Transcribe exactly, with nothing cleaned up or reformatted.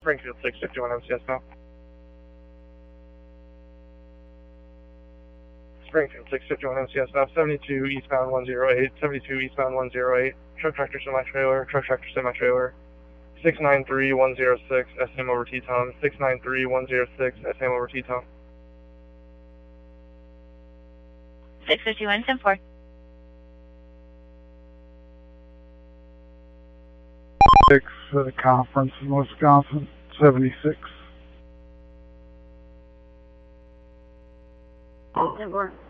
Springfield six fifty-one M C S now. Springfield six fifty-one M C S now, seventy-two eastbound one zero eight, seventy-two eastbound one zero eight, truck tractor semi-trailer, truck tractor semi-trailer, six nine three one zero six, S M over T-Town, six nine three one zero six, S M over T-Town. six fifty-one, ten four. Six for the conference in Wisconsin, seventy-six. ten four.